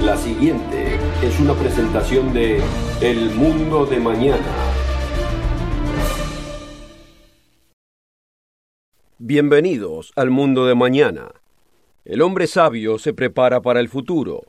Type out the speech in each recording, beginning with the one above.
La siguiente es una presentación de El Mundo de Mañana. Bienvenidos al Mundo de Mañana. El hombre sabio se prepara para el futuro.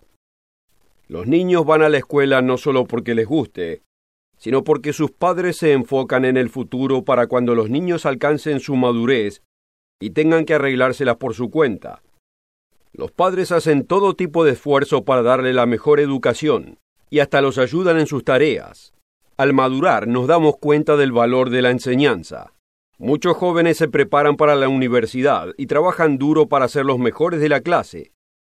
Los niños van a la escuela no solo porque les guste, sino porque sus padres se enfocan en el futuro para cuando los niños alcancen su madurez y tengan que arreglárselas por su cuenta. Los padres hacen todo tipo de esfuerzo para darle la mejor educación y hasta los ayudan en sus tareas. Al madurar nos damos cuenta del valor de la enseñanza. Muchos jóvenes se preparan para la universidad y trabajan duro para ser los mejores de la clase.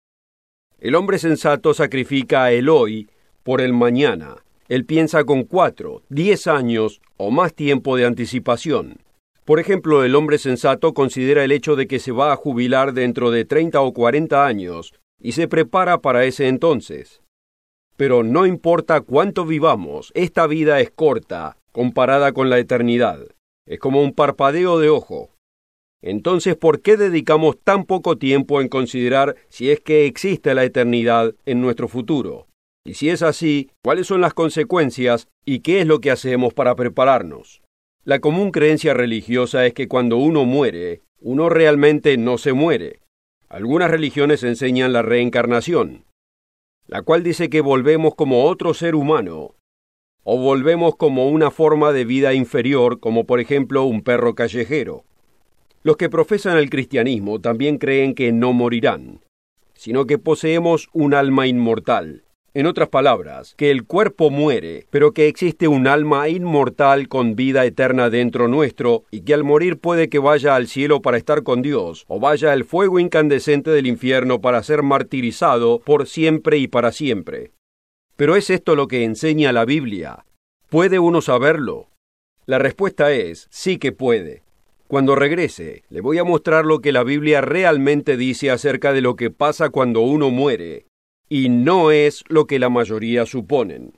El hombre sensato sacrifica el hoy por el mañana. Él piensa con 4, 10 años o más tiempo de anticipación. Por ejemplo, el hombre sensato considera el hecho de que se va a jubilar dentro de 30 o 40 años y se prepara para ese entonces. Pero no importa cuánto vivamos, esta vida es corta comparada con la eternidad. Es como un parpadeo de ojo. Entonces, ¿por qué dedicamos tan poco tiempo en considerar si es que existe la eternidad en nuestro futuro? Y si es así, ¿cuáles son las consecuencias y qué es lo que hacemos para prepararnos? La común creencia religiosa es que cuando uno muere, uno realmente no se muere. Algunas religiones enseñan la reencarnación, la cual dice que volvemos como otro ser humano, o volvemos como una forma de vida inferior, como por ejemplo un perro callejero. Los que profesan el cristianismo también creen que no morirán, sino que poseemos un alma inmortal. En otras palabras, que el cuerpo muere, pero que existe un alma inmortal con vida eterna dentro nuestro y que al morir puede que vaya al cielo para estar con Dios o vaya al fuego incandescente del infierno para ser martirizado por siempre y para siempre. ¿Pero es esto lo que enseña la Biblia? ¿Puede uno saberlo? La respuesta es sí que puede. Cuando regrese, le voy a mostrar lo que la Biblia realmente dice acerca de lo que pasa cuando uno muere. Y no es lo que la mayoría suponen.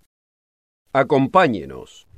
Acompáñenos.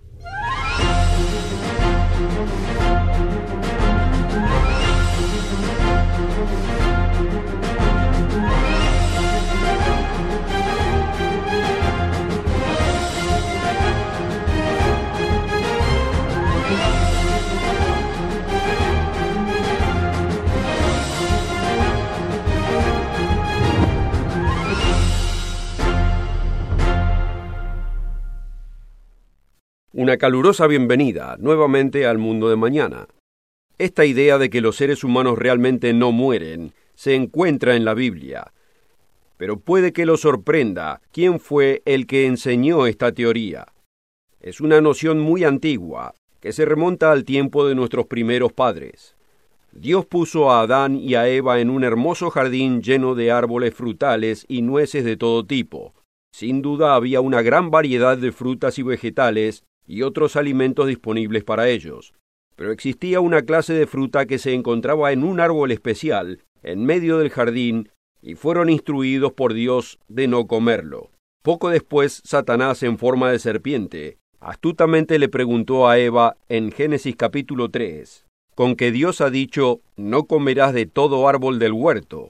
Una calurosa bienvenida nuevamente al Mundo de Mañana. Esta idea de que los seres humanos realmente no mueren se encuentra en la Biblia. Pero puede que lo sorprenda quién fue el que enseñó esta teoría. Es una noción muy antigua que se remonta al tiempo de nuestros primeros padres. Dios puso a Adán y a Eva en un hermoso jardín lleno de árboles frutales y nueces de todo tipo. Sin duda había una gran variedad de frutas y vegetales y otros alimentos disponibles para ellos. Pero existía una clase de fruta que se encontraba en un árbol especial, en medio del jardín, y fueron instruidos por Dios de no comerlo. Poco después, Satanás, en forma de serpiente, astutamente le preguntó a Eva en Génesis capítulo 3, con que Dios ha dicho, no comerás de todo árbol del huerto.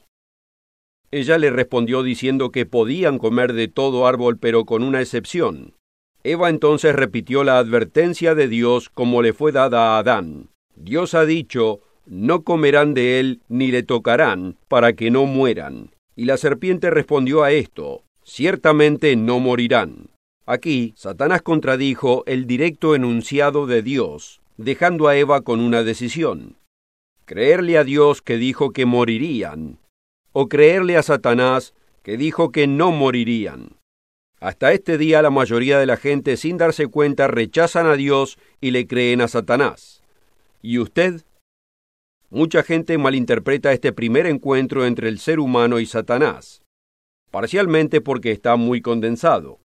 Ella le respondió diciendo que podían comer de todo árbol, pero con una excepción. Eva entonces repitió la advertencia de Dios como le fue dada a Adán. Dios ha dicho, no comerán de él ni le tocarán, para que no mueran. Y la serpiente respondió a esto, ciertamente no morirán. Aquí, Satanás contradijo el directo enunciado de Dios, dejando a Eva con una decisión. Creerle a Dios que dijo que morirían, o creerle a Satanás que dijo que no morirían. Hasta este día la mayoría de la gente sin darse cuenta rechazan a Dios y le creen a Satanás. ¿Y usted? Mucha gente malinterpreta este primer encuentro entre el ser humano y Satanás, parcialmente porque está muy condensado.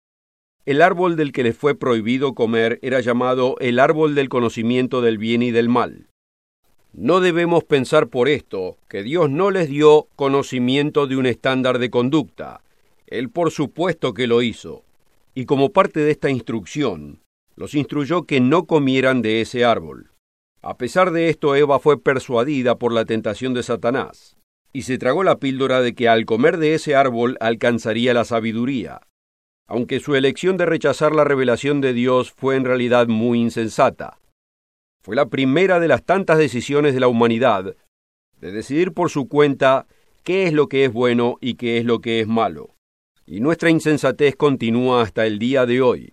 El árbol del que les fue prohibido comer era llamado el árbol del conocimiento del bien y del mal. No debemos pensar por esto que Dios no les dio conocimiento de un estándar de conducta. Él por supuesto que lo hizo, y como parte de esta instrucción, los instruyó que no comieran de ese árbol. A pesar de esto, Eva fue persuadida por la tentación de Satanás. y se tragó la píldora de que al comer de ese árbol alcanzaría la sabiduría, aunque su elección de rechazar la revelación de Dios fue en realidad muy insensata. Fue la primera de las tantas decisiones de la humanidad, de decidir por su cuenta qué es lo que es bueno y qué es lo que es malo. Y nuestra insensatez continúa hasta el día de hoy.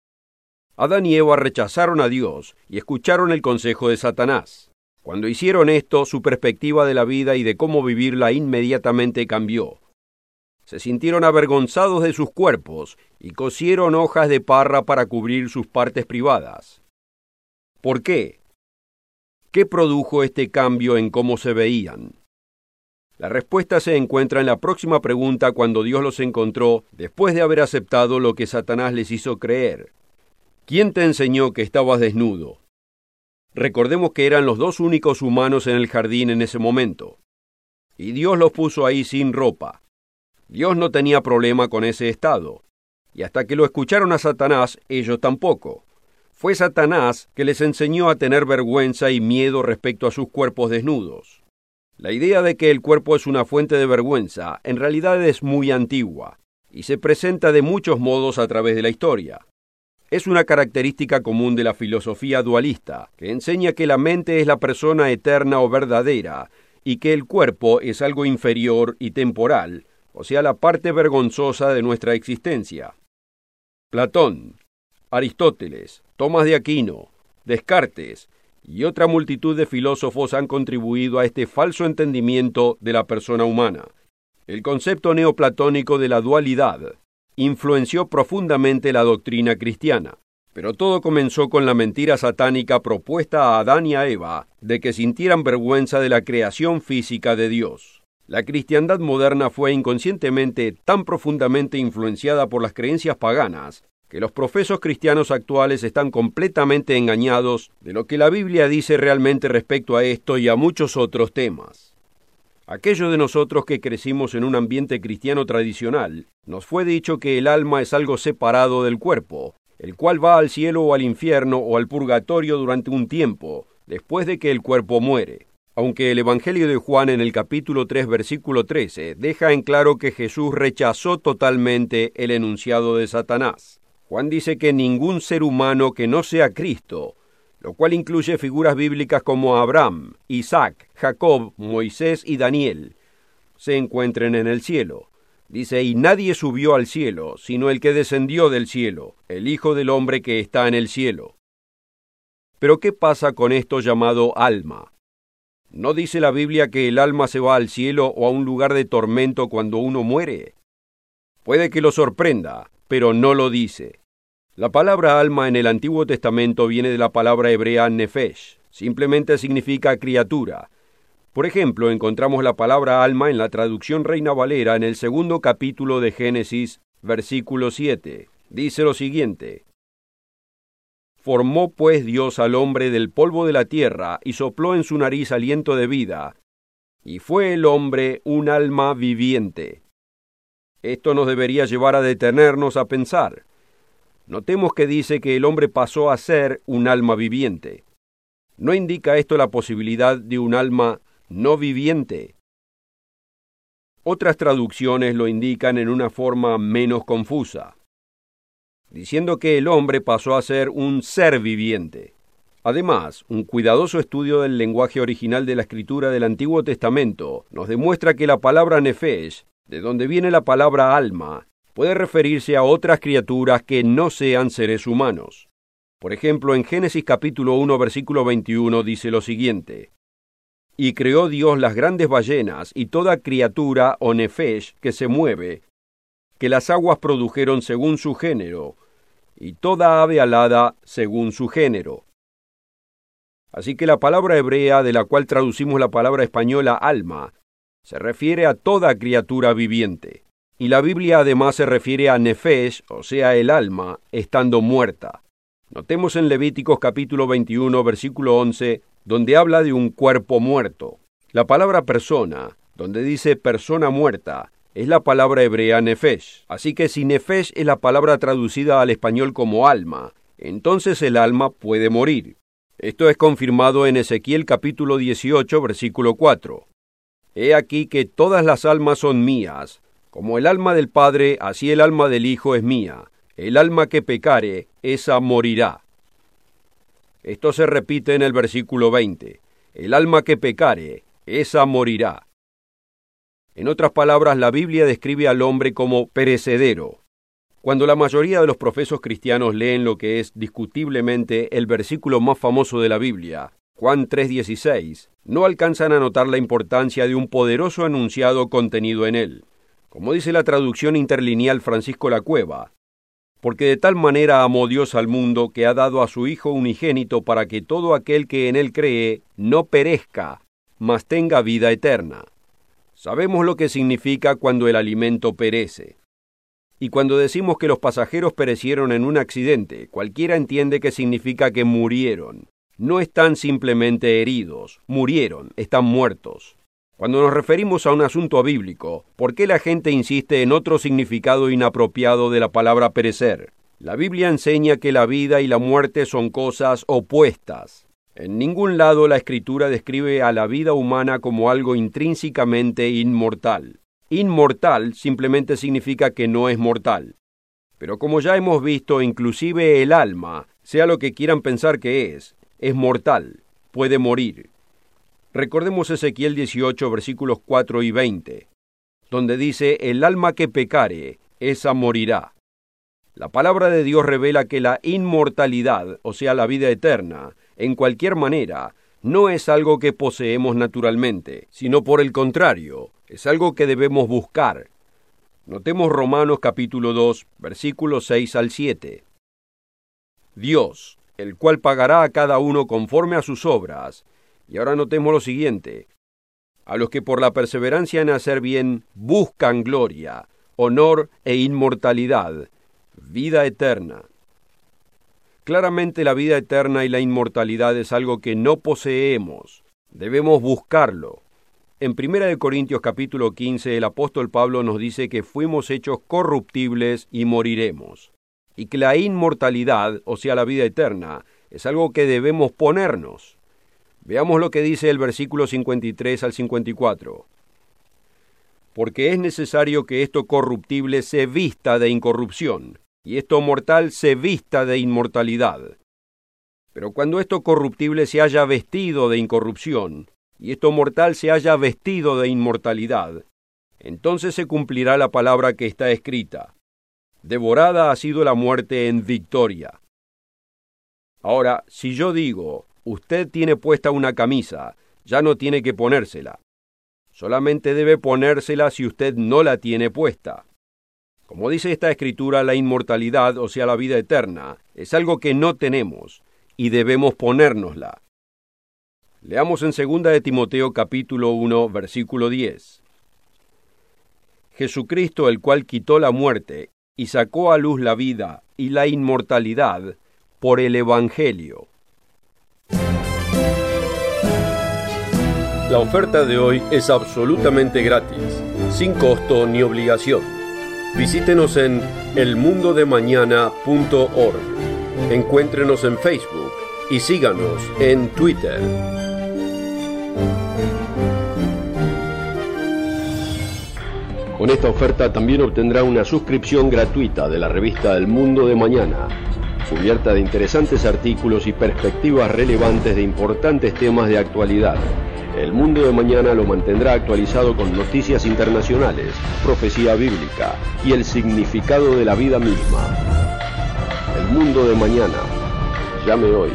Adán y Eva rechazaron a Dios y escucharon el consejo de Satanás. Cuando hicieron esto, su perspectiva de la vida y de cómo vivirla inmediatamente cambió. Se sintieron avergonzados de sus cuerpos y cosieron hojas de parra para cubrir sus partes privadas. ¿Por qué? ¿Qué produjo este cambio en cómo se veían? La respuesta se encuentra en la próxima pregunta cuando Dios los encontró después de haber aceptado lo que Satanás les hizo creer. ¿Quién te enseñó que estabas desnudo? Recordemos que eran los dos únicos humanos en el jardín en ese momento. Y Dios los puso ahí sin ropa. Dios no tenía problema con ese estado. Y hasta que lo escucharon a Satanás, ellos tampoco. Fue Satanás que les enseñó a tener vergüenza y miedo respecto a sus cuerpos desnudos. La idea de que el cuerpo es una fuente de vergüenza en realidad es muy antigua y se presenta de muchos modos a través de la historia. Es una característica común de la filosofía dualista, que enseña que la mente es la persona eterna o verdadera y que el cuerpo es algo inferior y temporal, o sea, la parte vergonzosa de nuestra existencia. Platón, Aristóteles, Tomás de Aquino, Descartes y otra multitud de filósofos han contribuido a este falso entendimiento de la persona humana. El concepto neoplatónico de la dualidad influenció profundamente la doctrina cristiana, pero todo comenzó con la mentira satánica propuesta a Adán y a Eva de que sintieran vergüenza de la creación física de Dios. La cristiandad moderna fue inconscientemente tan profundamente influenciada por las creencias paganas que los profesos cristianos actuales están completamente engañados de lo que la Biblia dice realmente respecto a esto y a muchos otros temas. Aquellos de nosotros que crecimos en un ambiente cristiano tradicional, nos fue dicho que el alma es algo separado del cuerpo, el cual va al cielo o al infierno o al purgatorio durante un tiempo, después de que el cuerpo muere. Aunque el Evangelio de Juan en el capítulo 3, versículo 13, deja en claro que Jesús rechazó totalmente el enunciado de Satanás. Juan dice que ningún ser humano que no sea Cristo, lo cual incluye figuras bíblicas como Abraham, Isaac, Jacob, Moisés y Daniel, se encuentren en el cielo. Dice, y nadie subió al cielo, sino el que descendió del cielo, el Hijo del Hombre que está en el cielo. Pero ¿qué pasa con esto llamado alma? ¿No dice la Biblia que el alma se va al cielo o a un lugar de tormento cuando uno muere? Puede que lo sorprenda, pero no lo dice. La palabra alma en el Antiguo Testamento viene de la palabra hebrea nefesh, simplemente significa criatura. Por ejemplo, encontramos la palabra alma en la traducción Reina Valera en el 2 capítulo de Génesis, versículo 7. Dice lo siguiente: Formó pues Dios al hombre del polvo de la tierra y sopló en su nariz aliento de vida, y fue el hombre un alma viviente. Esto nos debería llevar a detenernos a pensar. Notemos que dice que el hombre pasó a ser un alma viviente. ¿No indica esto la posibilidad de un alma no viviente? Otras traducciones lo indican en una forma menos confusa, diciendo que el hombre pasó a ser un ser viviente. Además, un cuidadoso estudio del lenguaje original de la escritura del Antiguo Testamento nos demuestra que la palabra nefesh, de donde viene la palabra alma, puede referirse a otras criaturas que no sean seres humanos. Por ejemplo, en Génesis capítulo 1, versículo 21 dice lo siguiente: Y creó Dios las grandes ballenas y toda criatura o nefesh que se mueve, que las aguas produjeron según su género, y toda ave alada según su género. Así que la palabra hebrea, de la cual traducimos la palabra española alma, se refiere a toda criatura viviente. Y la Biblia además se refiere a nefesh, o sea, el alma, estando muerta. Notemos en Levíticos capítulo 21, versículo 11, donde habla de un cuerpo muerto. La palabra persona, donde dice persona muerta, es la palabra hebrea nefesh. Así que si nefesh es la palabra traducida al español como alma, entonces el alma puede morir. Esto es confirmado en Ezequiel capítulo 18, versículo 4. He aquí que todas las almas son mías. Como el alma del Padre, así el alma del Hijo es mía. El alma que pecare, esa morirá. Esto se repite en el versículo 20. El alma que pecare, esa morirá. En otras palabras, la Biblia describe al hombre como perecedero. Cuando la mayoría de los profesos cristianos leen lo que es discutiblemente el versículo más famoso de la Biblia, Juan 3:16, no alcanzan a notar la importancia de un poderoso enunciado contenido en él. Como dice la traducción interlineal Francisco Lacueva, porque de tal manera amó Dios al mundo que ha dado a su Hijo unigénito para que todo aquel que en él cree no perezca, mas tenga vida eterna. Sabemos lo que significa cuando el alimento perece. Y cuando decimos que los pasajeros perecieron en un accidente, cualquiera entiende que significa que murieron. No están simplemente heridos, murieron, están muertos. Cuando nos referimos a un asunto bíblico, ¿por qué la gente insiste en otro significado inapropiado de la palabra perecer? La Biblia enseña que la vida y la muerte son cosas opuestas. En ningún lado la Escritura describe a la vida humana como algo intrínsecamente inmortal. Inmortal simplemente significa que no es mortal. Pero como ya hemos visto, inclusive el alma, sea lo que quieran pensar que es mortal, puede morir. Recordemos Ezequiel 18, versículos 4 y 20, donde dice, el alma que pecare, esa morirá. La palabra de Dios revela que la inmortalidad, o sea, la vida eterna, en cualquier manera, no es algo que poseemos naturalmente, sino por el contrario, es algo que debemos buscar. Notemos Romanos capítulo 2, versículos 6 al 7. Dios, el cual pagará a cada uno conforme a sus obras. Y ahora notemos lo siguiente. A los que por la perseverancia en hacer bien buscan gloria, honor e inmortalidad, vida eterna. Claramente la vida eterna y la inmortalidad es algo que no poseemos. Debemos buscarlo. En 1 Corintios capítulo 15 el apóstol Pablo nos dice que fuimos hechos corruptibles y moriremos. Y que la inmortalidad, o sea la vida eterna, es algo que debemos ponernos. Veamos lo que dice el versículo 53 al 54. Porque es necesario que esto corruptible se vista de incorrupción, y esto mortal se vista de inmortalidad. Pero cuando esto corruptible se haya vestido de incorrupción, y esto mortal se haya vestido de inmortalidad, entonces se cumplirá la palabra que está escrita. Devorada ha sido la muerte en victoria. Ahora, si yo digo, usted tiene puesta una camisa, ya no tiene que ponérsela. Solamente debe ponérsela si usted no la tiene puesta. Como dice esta escritura, la inmortalidad, o sea la vida eterna, es algo que no tenemos, y debemos ponérnosla. Leamos en 2 de Timoteo capítulo 1, versículo 10. Jesucristo, el cual quitó la muerte, y sacó a luz la vida y la inmortalidad por el Evangelio. La oferta de hoy es absolutamente gratis, sin costo ni obligación. Visítenos en elmundodemañana.org. Encuéntrenos en Facebook y síganos en Twitter. Con esta oferta también obtendrá una suscripción gratuita de la revista El Mundo de Mañana, cubierta de interesantes artículos y perspectivas relevantes de importantes temas de actualidad. El Mundo de Mañana lo mantendrá actualizado con noticias internacionales, profecía bíblica y el significado de la vida misma. El Mundo de Mañana. Llame hoy.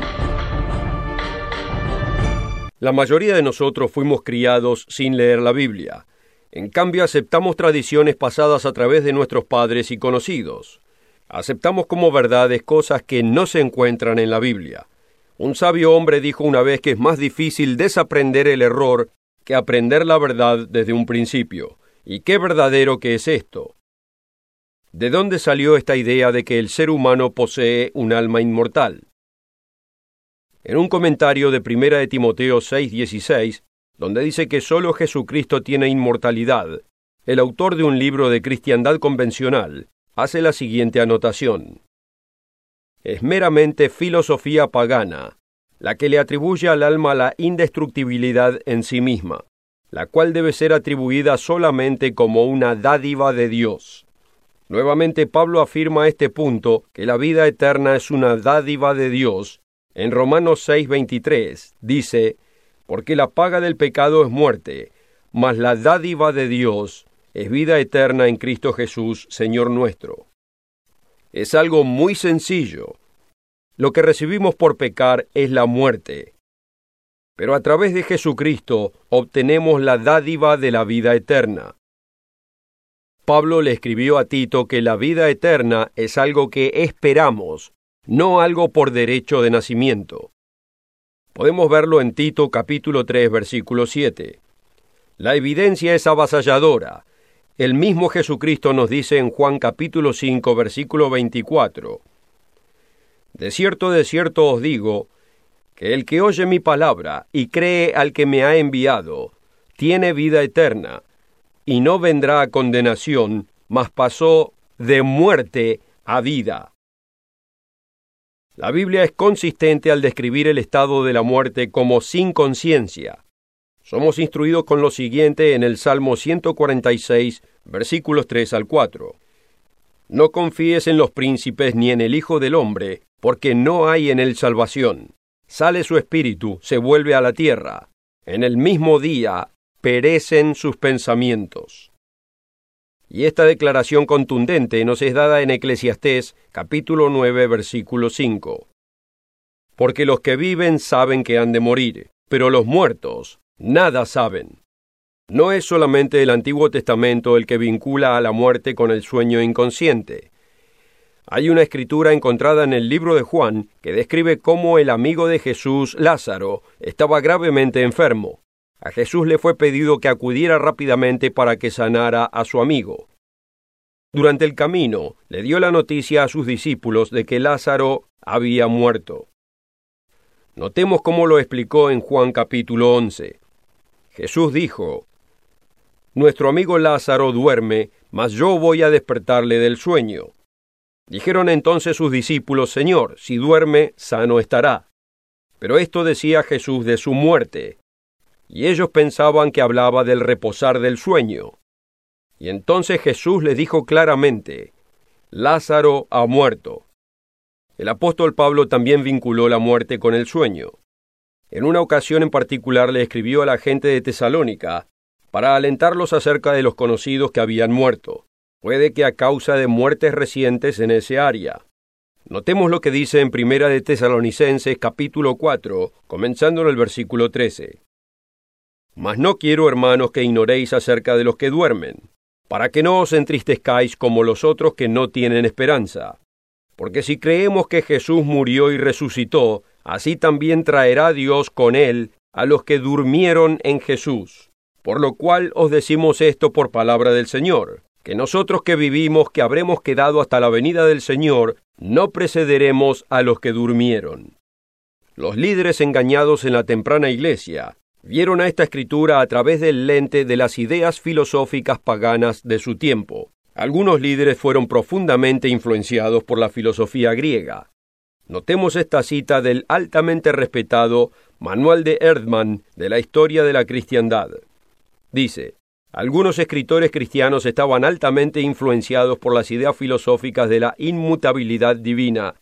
La mayoría de nosotros fuimos criados sin leer la Biblia. En cambio, aceptamos tradiciones pasadas a través de nuestros padres y conocidos. Aceptamos como verdades cosas que no se encuentran en la Biblia. Un sabio hombre dijo una vez que es más difícil desaprender el error que aprender la verdad desde un principio. ¿Y qué verdadero que es esto? ¿De dónde salió esta idea de que el ser humano posee un alma inmortal? En un comentario de 1 de Timoteo 6:16, donde dice que solo Jesucristo tiene inmortalidad, el autor de un libro de cristiandad convencional hace la siguiente anotación. Es meramente filosofía pagana, la que le atribuye al alma la indestructibilidad en sí misma. la cual debe ser atribuida solamente como una dádiva de Dios. Nuevamente Pablo afirma este punto, que la vida eterna es una dádiva de Dios. En Romanos 6:23 dice, porque la paga del pecado es muerte, mas la dádiva de Dios es vida eterna en Cristo Jesús, Señor nuestro. Es algo muy sencillo. Lo que recibimos por pecar es la muerte. Pero a través de Jesucristo obtenemos la dádiva de la vida eterna. Pablo le escribió a Tito que la vida eterna es algo que esperamos, no algo por derecho de nacimiento. Podemos verlo en Tito capítulo 3, versículo 7. La evidencia es avasalladora. El mismo Jesucristo nos dice en Juan capítulo 5, versículo 24. De cierto os digo, que el que oye mi palabra y cree al que me ha enviado, tiene vida eterna, y no vendrá a condenación, mas pasó de muerte a vida. La Biblia es consistente al describir el estado de la muerte como sin conciencia. Somos instruidos con lo siguiente en el Salmo 146, versículos 3 al 4. No confíes en los príncipes ni en el Hijo del Hombre, porque no hay en él salvación. Sale su espíritu, se vuelve a la tierra. En el mismo día perecen sus pensamientos. Y esta declaración contundente nos es dada en Eclesiastés, capítulo 9, versículo 5. Porque los que viven saben que han de morir, pero los muertos nada saben. No es solamente el Antiguo Testamento el que vincula a la muerte con el sueño inconsciente. Hay una escritura encontrada en el libro de Juan que describe cómo el amigo de Jesús, Lázaro, estaba gravemente enfermo. A Jesús le fue pedido que acudiera rápidamente para que sanara a su amigo. Durante el camino, le dio la noticia a sus discípulos de que Lázaro había muerto. Notemos cómo lo explicó en Juan capítulo 11. Jesús dijo, nuestro amigo Lázaro duerme, mas yo voy a despertarle del sueño. Dijeron entonces sus discípulos, Señor, si duerme, sano estará. Pero esto decía Jesús de su muerte. Y ellos pensaban que hablaba del reposar del sueño. Y entonces Jesús les dijo claramente, Lázaro ha muerto. El apóstol Pablo también vinculó la muerte con el sueño. En una ocasión en particular le escribió a la gente de Tesalónica para alentarlos acerca de los conocidos que habían muerto, puede que a causa de muertes recientes en ese área. Notemos lo que dice en Primera de Tesalonicenses capítulo 4, comenzando en el versículo 13. Mas no quiero, hermanos, que ignoréis acerca de los que duermen, para que no os entristezcáis como los otros que no tienen esperanza. Porque si creemos que Jesús murió y resucitó, así también traerá Dios con él a los que durmieron en Jesús. Por lo cual os decimos esto por palabra del Señor, que nosotros que vivimos, que habremos quedado hasta la venida del Señor, no precederemos a los que durmieron. Los líderes engañados en la temprana iglesia vieron a esta escritura a través del lente de las ideas filosóficas paganas de su tiempo. Algunos líderes fueron profundamente influenciados por la filosofía griega. Notemos esta cita del altamente respetado Manual de Erdmann de la historia de la cristiandad. Dice, algunos escritores cristianos estaban altamente influenciados por las ideas filosóficas de la inmutabilidad divina,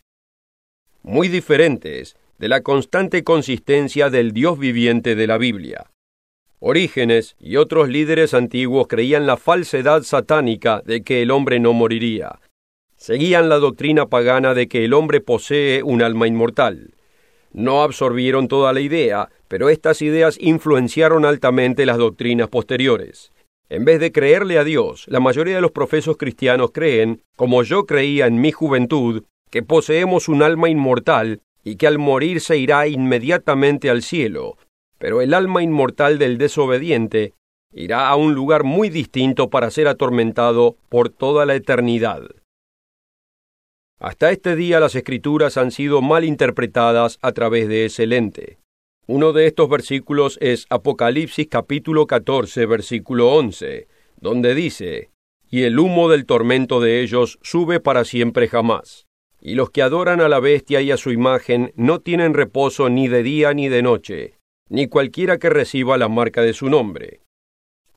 muy diferentes de la constante consistencia del Dios viviente de la Biblia. Orígenes y otros líderes antiguos creían la falsedad satánica de que el hombre no moriría. Seguían la doctrina pagana de que el hombre posee un alma inmortal. No absorbieron toda la idea, pero estas ideas influenciaron altamente las doctrinas posteriores. En vez de creerle a Dios, la mayoría de los profesos cristianos creen, como yo creía en mi juventud, que poseemos un alma inmortal y que al morir se irá inmediatamente al cielo, pero el alma inmortal del desobediente irá a un lugar muy distinto para ser atormentado por toda la eternidad. Hasta este día las Escrituras han sido mal interpretadas a través de ese lente. Uno de estos versículos es Apocalipsis capítulo 14, versículo 11, donde dice, «Y el humo del tormento de ellos sube para siempre jamás. Y los que adoran a la bestia y a su imagen no tienen reposo ni de día ni de noche, ni cualquiera que reciba la marca de su nombre.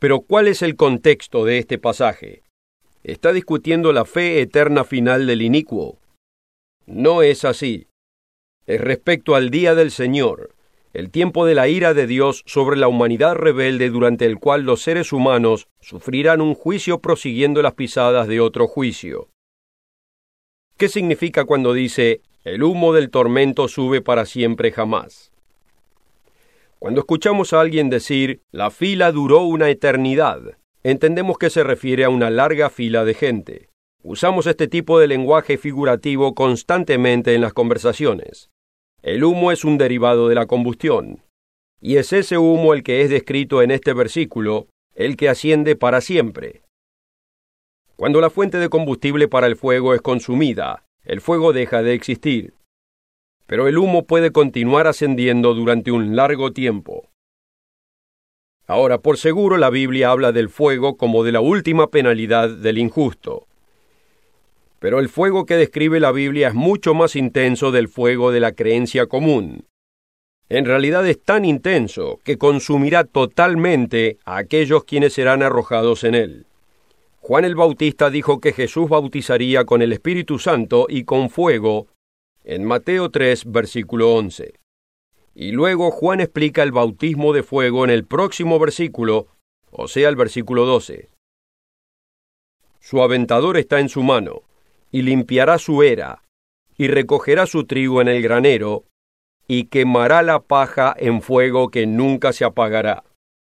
Pero ¿cuál es el contexto de este pasaje? ¿Está discutiendo la fe eterna final del inicuo? No es así. Es respecto al día del Señor, el tiempo de la ira de Dios sobre la humanidad rebelde, durante el cual los seres humanos sufrirán un juicio prosiguiendo las pisadas de otro juicio. ¿Qué significa cuando dice, el humo del tormento sube para siempre jamás? Cuando escuchamos a alguien decir, la fila duró una eternidad, entendemos que se refiere a una larga fila de gente. Usamos este tipo de lenguaje figurativo constantemente en las conversaciones. El humo es un derivado de la combustión, y es ese humo el que es descrito en este versículo, el que asciende para siempre. Cuando la fuente de combustible para el fuego es consumida, el fuego deja de existir. Pero el humo puede continuar ascendiendo durante un largo tiempo. Ahora, por seguro, la Biblia habla del fuego como de la última penalidad del injusto. Pero el fuego que describe la Biblia es mucho más intenso del fuego de la creencia común. En realidad es tan intenso que consumirá totalmente a aquellos quienes serán arrojados en él. Juan el Bautista dijo que Jesús bautizaría con el Espíritu Santo y con fuego en Mateo 3, versículo 11. Y luego Juan explica el bautismo de fuego en el próximo versículo, o sea, el versículo 12. Su aventador está en su mano, y limpiará su era, y recogerá su trigo en el granero, y quemará la paja en fuego que nunca se apagará.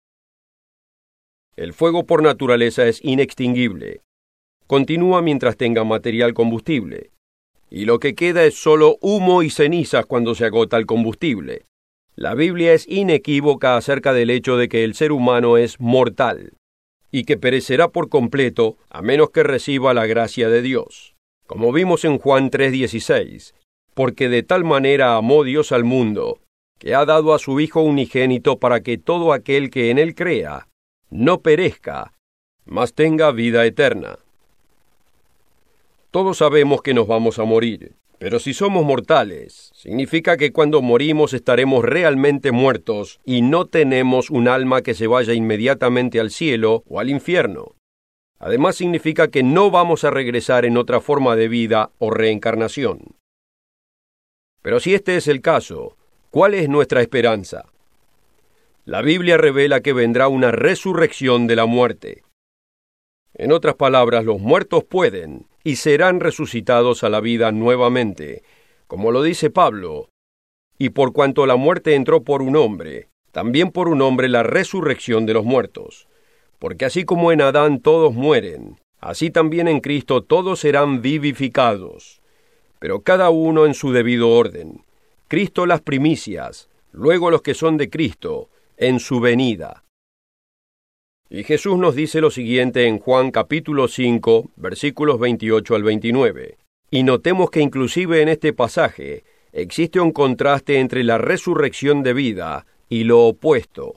El fuego por naturaleza es inextinguible. Continúa mientras tenga material combustible. Y lo que queda es solo humo y cenizas cuando se agota el combustible. La Biblia es inequívoca acerca del hecho de que el ser humano es mortal, y que perecerá por completo a menos que reciba la gracia de Dios. Como vimos en Juan 3:16, porque de tal manera amó Dios al mundo, que ha dado a su Hijo unigénito para que todo aquel que en él crea, no perezca, mas tenga vida eterna. Todos sabemos que nos vamos a morir, pero si somos mortales, significa que cuando morimos estaremos realmente muertos y no tenemos un alma que se vaya inmediatamente al cielo o al infierno. Además significa que no vamos a regresar en otra forma de vida o reencarnación. Pero si este es el caso, ¿cuál es nuestra esperanza? La Biblia revela que vendrá una resurrección de la muerte. En otras palabras, los muertos pueden y serán resucitados a la vida nuevamente, como lo dice Pablo. Y por cuanto la muerte entró por un hombre, también por un hombre la resurrección de los muertos. Porque así como en Adán todos mueren, así también en Cristo todos serán vivificados, pero cada uno en su debido orden. Cristo las primicias, luego los que son de Cristo, en su venida. Y Jesús nos dice lo siguiente en Juan capítulo 5, versículos 28 al 29. Y notemos que inclusive en este pasaje existe un contraste entre la resurrección de vida y lo opuesto.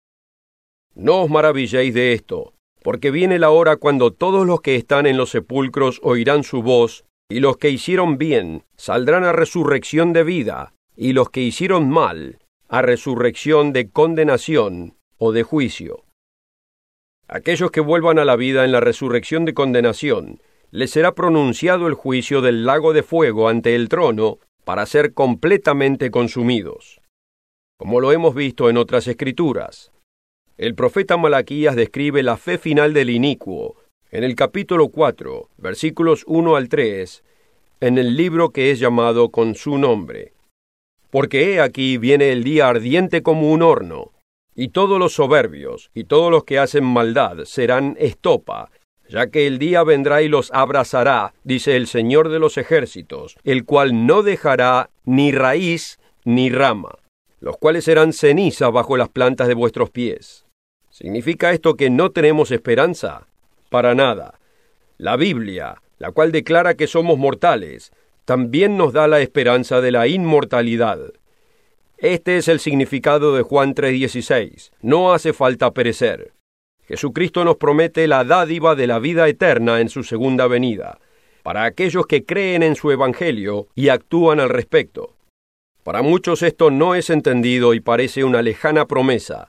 No os maravilléis de esto, porque viene la hora cuando todos los que están en los sepulcros oirán su voz, y los que hicieron bien saldrán a resurrección de vida, y los que hicieron mal a resurrección de condenación o de juicio. Aquellos que vuelvan a la vida en la resurrección de condenación, les será pronunciado el juicio del lago de fuego ante el trono para ser completamente consumidos, como lo hemos visto en otras escrituras. El profeta Malaquías describe la fe final del inicuo en el capítulo 4, versículos 1 al 3, en el libro que es llamado con su nombre. Porque he aquí viene el día ardiente como un horno, y todos los soberbios y todos los que hacen maldad serán estopa, ya que el día vendrá y los abrazará, dice el Señor de los ejércitos, el cual no dejará ni raíz ni rama, los cuales serán ceniza bajo las plantas de vuestros pies. ¿Significa esto que no tenemos esperanza? Para nada. La Biblia, la cual declara que somos mortales, también nos da la esperanza de la inmortalidad. Este es el significado de Juan 3:16. No hace falta perecer. Jesucristo nos promete la dádiva de la vida eterna en su segunda venida, para aquellos que creen en su evangelio y actúan al respecto. Para muchos esto no es entendido y parece una lejana promesa.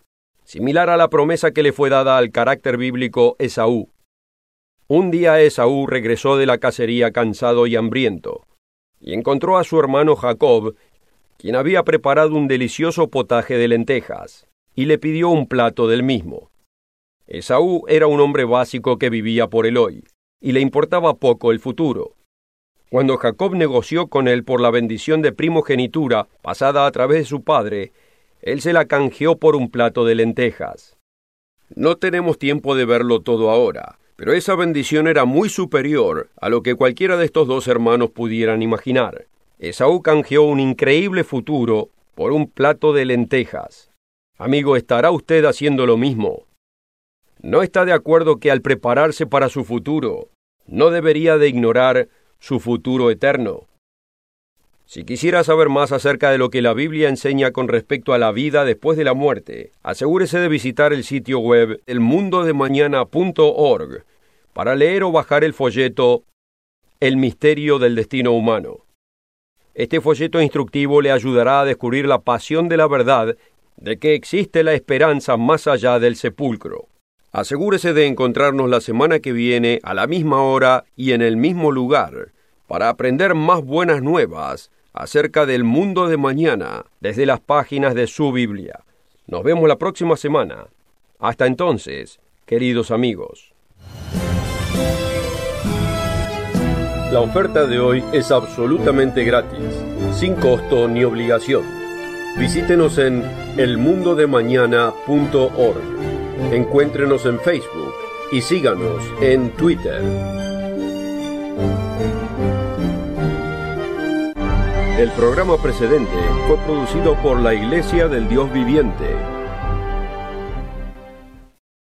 similar a la promesa que le fue dada al carácter bíblico Esaú. Un día Esaú regresó de la cacería cansado y hambriento, y encontró a su hermano Jacob, quien había preparado un delicioso potaje de lentejas, y le pidió un plato del mismo. Esaú era un hombre básico que vivía por el hoy, y le importaba poco el futuro. Cuando Jacob negoció con él por la bendición de primogenitura pasada a través de su padre, él se la canjeó por un plato de lentejas. No tenemos tiempo de verlo todo ahora, pero esa bendición era muy superior a lo que cualquiera de estos dos hermanos pudieran imaginar. Esaú canjeó un increíble futuro por un plato de lentejas. Amigo, ¿estará usted haciendo lo mismo? ¿No está de acuerdo que al prepararse para su futuro, no debería de ignorar su futuro eterno? Si quisiera saber más acerca de lo que la Biblia enseña con respecto a la vida después de la muerte, asegúrese de visitar el sitio web elmundodemañana.org para leer o bajar el folleto El misterio del destino humano. Este folleto instructivo le ayudará a descubrir la pasión de la verdad de que existe la esperanza más allá del sepulcro. Asegúrese de encontrarnos la semana que viene a la misma hora y en el mismo lugar para aprender más buenas nuevas acerca del mundo de mañana desde las páginas de su Biblia. Nos vemos la próxima semana. Hasta entonces, queridos amigos. La oferta de hoy es absolutamente gratis, sin costo ni obligación. Visítenos en elmundodemañana.org. Encuéntrenos en Facebook y síganos en Twitter. El programa precedente fue producido por la Iglesia del Dios Viviente